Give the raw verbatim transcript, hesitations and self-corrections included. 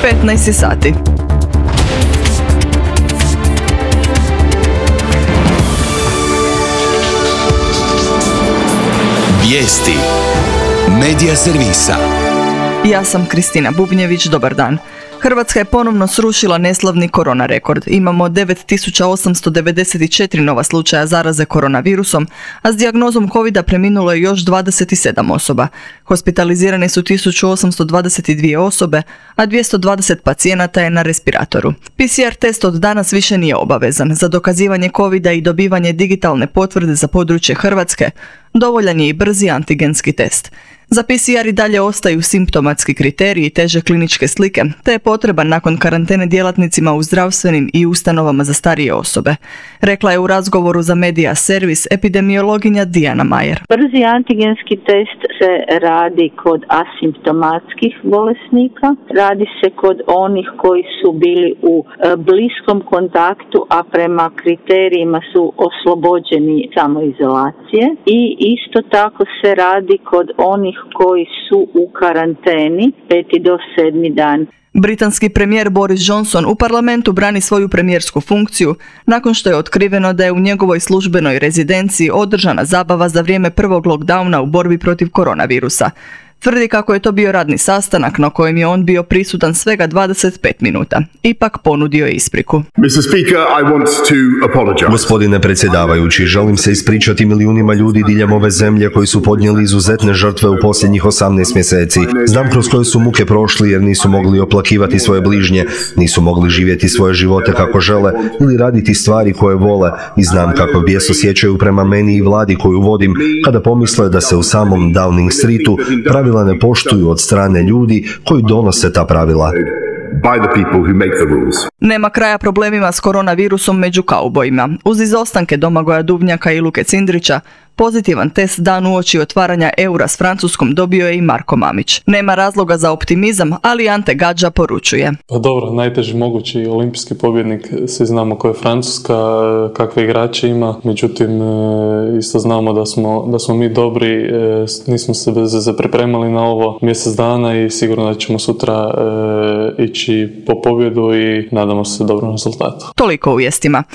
petnaest sati. Vijesti Medija servisa. Ja sam Kristina Bubnjević, dobar dan. Hrvatska je ponovno srušila neslavni korona rekord. Imamo devet tisuća osamsto devedeset četiri nova slučaja zaraze koronavirusom, a s dijagnozom covida preminulo je još dvadeset sedam osoba. Hospitalizirane su tisuću osamsto dvadeset dvije osobe, a dvjesto dvadeset pacijenata je na respiratoru. P C R test od danas više nije obavezan. Za dokazivanje covida i dobivanje digitalne potvrde za područje Hrvatske dovoljan je i brzi antigenski test. Za P C R i dalje ostaju simptomatski kriteriji i teže kliničke slike, te je potreban nakon karantene djelatnicima u zdravstvenim i ustanovama za starije osobe, rekla je u razgovoru za Medija servis epidemiologinja Dijana Majer. Brzi antigenski test se radi kod asimptomatskih bolesnika, radi se kod onih koji su bili u bliskom kontaktu, a prema kriterijima su oslobođeni samoizolacije, i isto tako se radi kod onih koji su u karanteni peti do sedmi dan. Britanski premijer Boris Johnson u parlamentu brani svoju premijersku funkciju nakon što je otkriveno da je u njegovoj službenoj rezidenciji održana zabava za vrijeme prvog lockdowna u borbi protiv koronavirusa. Tvrdi kako je to bio radni sastanak na kojem je on bio prisutan svega dvadeset pet minuta. Ipak ponudio je ispriku. mister Speaker, I want to apologize. Gospodine predsjedavajući, želim se ispričati milijunima ljudi diljem ove zemlje koji su podnijeli izuzetne žrtve u posljednjih osamnaest mjeseci. Znam kroz koje su muke prošli jer nisu mogli oplakivati svoje bližnje, nisu mogli živjeti svoje živote kako žele ili raditi stvari koje vole, i znam kako bijes osjećaju prema meni i vladi koju vodim kada pomisle da se u samom Downing Streetu pravi ne poštuju od strane ljudi koji donose ta pravila. By the people who make the rules. Nema kraja problemima s koronavirusom među kaubojima. Uz izostanke Domagoja Duvnjaka i Luke Cindrića, pozitivan test dan uoči otvaranja eura s Francuskom dobio je i Marko Mamić. Nema razloga za optimizam, ali Ante Gadža poručuje. Pa dobro, najteži mogući olimpijski pobjednik, svi znamo ko je Francuska, kakve igrače ima, međutim isto znamo da smo, da smo mi dobri, nismo se bez veze pripremali na ovo mjesec dana i sigurno da ćemo sutra ići po pobjedu i nadamo se dobrom rezultatu. Toliko u vijestima.